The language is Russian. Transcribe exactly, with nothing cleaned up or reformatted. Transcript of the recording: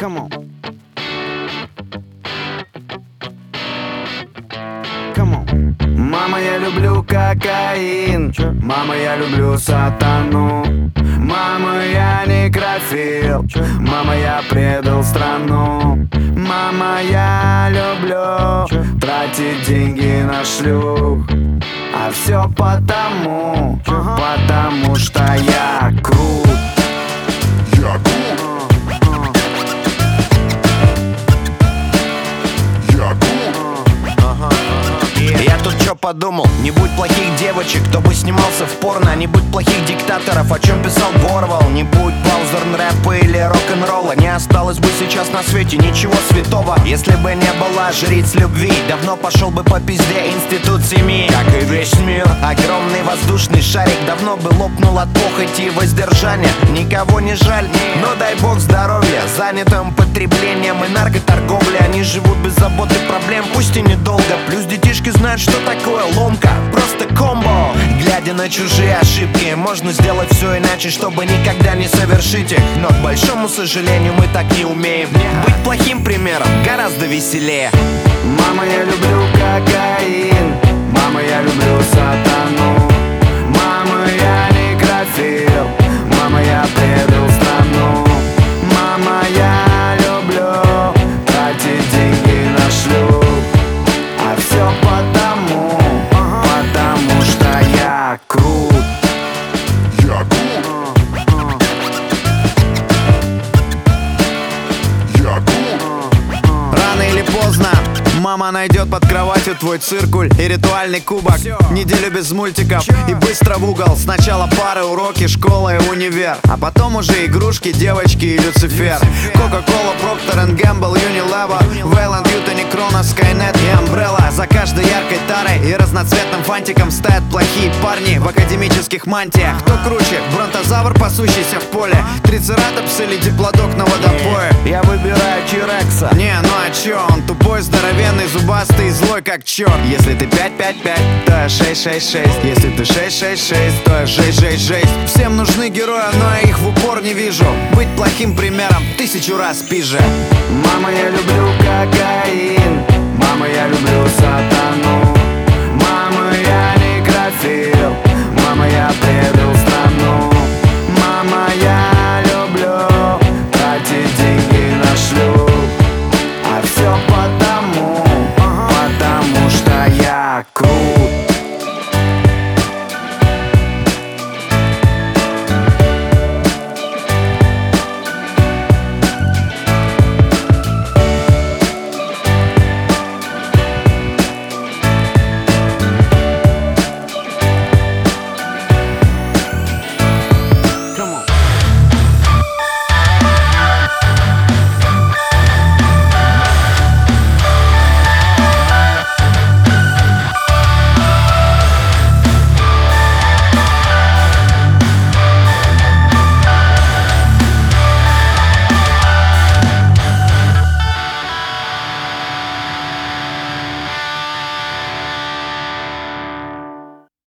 Come on. Come on. Мама, я люблю кокаин. Мама, я люблю сатану. Мама, я некрофил. Мама, я предал страну. Мама, я люблю тратить деньги на шлюх. А все потому, потому что я крут. Я крут. Я крут. Я тут чё подумал, не будь плохих девочек, кто бы снимался в порно. Не будь плохих диктаторов, о чем писал Горвал. Не будь паузерн рэпа или рок-н-ролла, не осталось бы сейчас на свете ничего святого. Если бы не было жриц любви, давно пошел бы по пизде институт семьи. Как и весь мир, огромный воздушный шарик давно бы лопнул от похоти и воздержания. Никого не жаль, но дай бог здоровья занятым потреблением и наркоторговлей. Они живут без забот и проблем, пусть и недолго. Плюс детишки знают, что такое ломка, просто комбо. Глядя на чужие ошибки, можно сделать все иначе, чтобы никогда не совершить их. Но, к большому сожалению, мы так не умеем. Быть плохим примером гораздо веселее. Мама, я люблю кокаин. Мама, я люблю сатану. Мама, я некрофил. Мама, я предал страну. Мама, я люблю тратить деньги на шлюх. А все потому, потому что я крут. Я крут. Я крут. Рано или поздно мама найдет под кроватью твой циркуль и ритуальный кубок. Неделю без мультиков и быстро в угол. Сначала пары, уроки, школа и универ, а потом уже игрушки, девочки и Люцифер. Кока-кола, Проктор энд Гэмбл, Unilever, Вейланд, Ютани, Кронос, Скайнет и Umbrella. За каждой яркой тарой и разноцветным фантиком стоят плохие парни в академических мантиях. Кто круче, бронтозавр, пасущийся в поле, трицератопс или диплодок на водопое? Я выбираю Тирекса. Не, ну а чё, он тупой, здоровенный, зубастый и злой как черт. Если ты пять пять пять, то я шесть шесть шесть. Если ты шесть шесть шесть, то я шесть шесть шесть. Всем нужны герои, но я их в упор не вижу. Быть плохим примером тысячу раз пизже. Мама, я люблю кокаин. Мама, я люблю сатану.